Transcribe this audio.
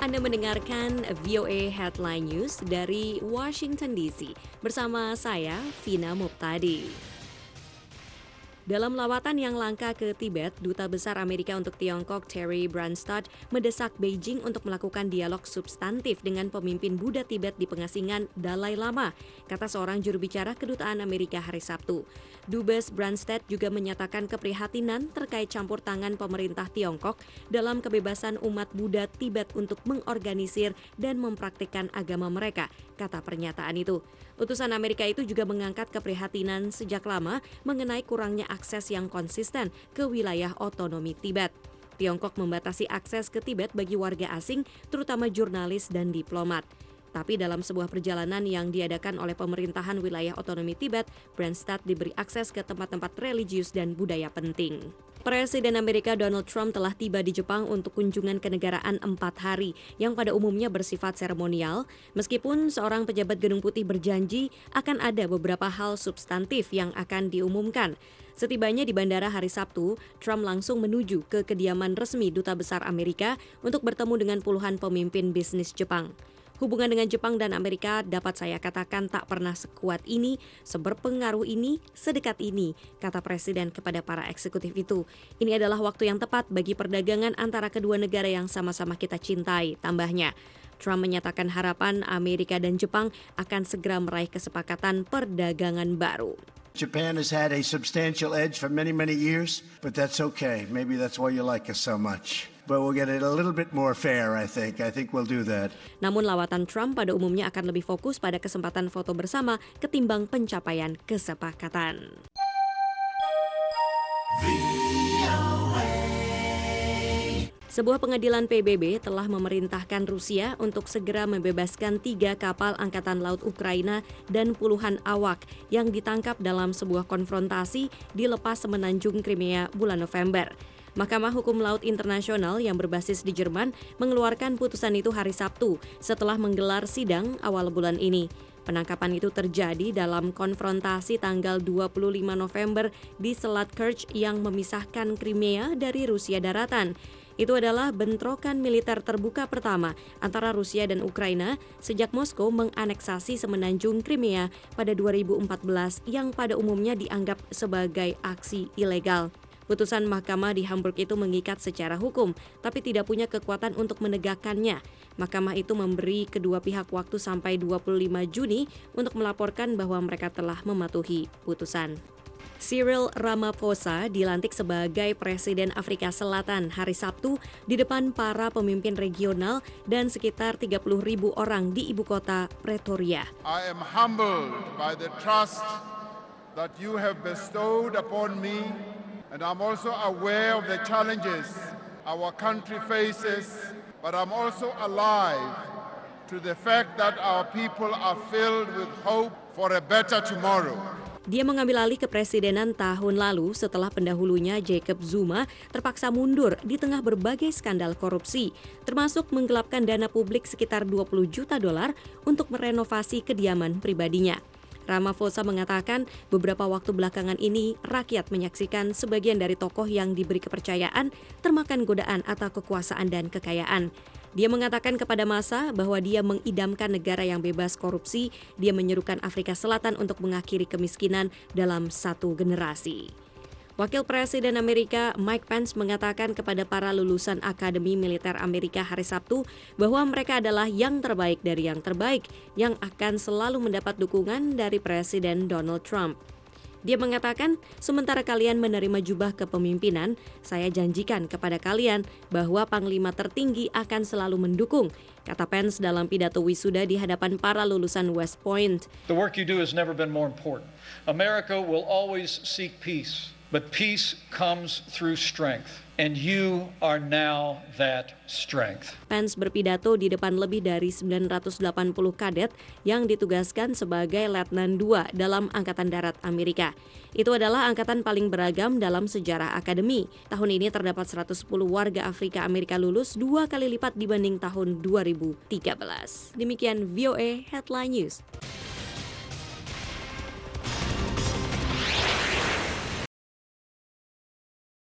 Anda mendengarkan VOA Headline News dari Washington DC bersama saya, Vina Muptadi. Dalam lawatan yang langka ke Tibet, Duta Besar Amerika untuk Tiongkok Terry Branstad mendesak Beijing untuk melakukan dialog substantif dengan pemimpin Buddha Tibet di pengasingan Dalai Lama, kata seorang juru bicara Kedutaan Amerika hari Sabtu. Dubes Branstad juga menyatakan keprihatinan terkait campur tangan pemerintah Tiongkok dalam kebebasan umat Buddha Tibet untuk mengorganisir dan mempraktikkan agama mereka, kata pernyataan itu. Utusan Amerika itu juga mengangkat keprihatinan sejak lama mengenai kurangnya akses yang konsisten ke wilayah otonomi Tibet. Tiongkok membatasi akses ke Tibet bagi warga asing, terutama jurnalis dan diplomat. Tapi dalam sebuah perjalanan yang diadakan oleh pemerintahan wilayah otonomi Tibet, Branstad diberi akses ke tempat-tempat religius dan budaya penting. Presiden Amerika Donald Trump telah tiba di Jepang untuk kunjungan kenegaraan 4 hari yang pada umumnya bersifat seremonial, meskipun seorang pejabat Gedung Putih berjanji akan ada beberapa hal substantif yang akan diumumkan. Setibanya di bandara hari Sabtu, Trump langsung menuju ke kediaman resmi Duta Besar Amerika untuk bertemu dengan puluhan pemimpin bisnis Jepang. Hubungan dengan Jepang dan Amerika dapat saya katakan tak pernah sekuat ini, seberpengaruh ini, sedekat ini, kata Presiden kepada para eksekutif itu. Ini adalah waktu yang tepat bagi perdagangan antara kedua negara yang sama-sama kita cintai, tambahnya. Trump menyatakan harapan Amerika dan Jepang akan segera meraih kesepakatan perdagangan baru. Japan has had a substantial edge for many years, but that's okay. Maybe that's why you like us so much. But we'll get it a little bit more fair, I think. I think we'll do that. Namun lawatan Trump pada umumnya akan lebih fokus pada kesempatan foto bersama ketimbang pencapaian kesepakatan. Sebuah pengadilan PBB telah memerintahkan Rusia untuk segera membebaskan 3 kapal Angkatan Laut Ukraina dan puluhan awak yang ditangkap dalam sebuah konfrontasi di lepas semenanjung Crimea bulan November. Mahkamah Hukum Laut Internasional yang berbasis di Jerman mengeluarkan putusan itu hari Sabtu setelah menggelar sidang awal bulan ini. Penangkapan itu terjadi dalam konfrontasi tanggal 25 November di Selat Kerch yang memisahkan Crimea dari Rusia daratan. Itu adalah bentrokan militer terbuka pertama antara Rusia dan Ukraina sejak Moskow menganeksasi semenanjung Crimea pada 2014 yang pada umumnya dianggap sebagai aksi ilegal. Putusan mahkamah di Hamburg itu mengikat secara hukum, tapi tidak punya kekuatan untuk menegakkannya. Mahkamah itu memberi kedua pihak waktu sampai 25 Juni untuk melaporkan bahwa mereka telah mematuhi putusan. Cyril Ramaphosa dilantik sebagai Presiden Afrika Selatan hari Sabtu di depan para pemimpin regional dan sekitar 30.000 orang di ibu kota Pretoria. I am humbled by the trust that you have bestowed upon me, and I'm also aware of the challenges our country faces, but I'm also alive to the fact that our people are filled with hope for a better tomorrow. Dia mengambil alih kepresidenan tahun lalu setelah pendahulunya Jacob Zuma terpaksa mundur di tengah berbagai skandal korupsi, termasuk menggelapkan dana publik sekitar $20 juta untuk merenovasi kediaman pribadinya. Ramaphosa mengatakan beberapa waktu belakangan ini rakyat menyaksikan sebagian dari tokoh yang diberi kepercayaan termakan godaan atau kekuasaan dan kekayaan. Dia mengatakan kepada massa bahwa dia mengidamkan negara yang bebas korupsi. Dia menyerukan Afrika Selatan untuk mengakhiri kemiskinan dalam satu generasi. Wakil Presiden Amerika Mike Pence mengatakan kepada para lulusan Akademi Militer Amerika hari Sabtu bahwa mereka adalah yang terbaik dari yang terbaik yang akan selalu mendapat dukungan dari Presiden Donald Trump. Dia mengatakan, sementara kalian menerima jubah kepemimpinan, saya janjikan kepada kalian bahwa Panglima tertinggi akan selalu mendukung, kata Pence dalam pidato wisuda di hadapan para lulusan West Point. The work you do has never been more important. America will always seek peace, but peace comes through strength. And you are now that strength. Pence berpidato di depan lebih dari 980 kadet yang ditugaskan sebagai Letnan II dalam Angkatan Darat Amerika. Itu adalah angkatan paling beragam dalam sejarah akademi. Tahun ini terdapat 110 warga Afrika Amerika lulus 2 kali lipat dibanding tahun 2013. Demikian VOA Headline News.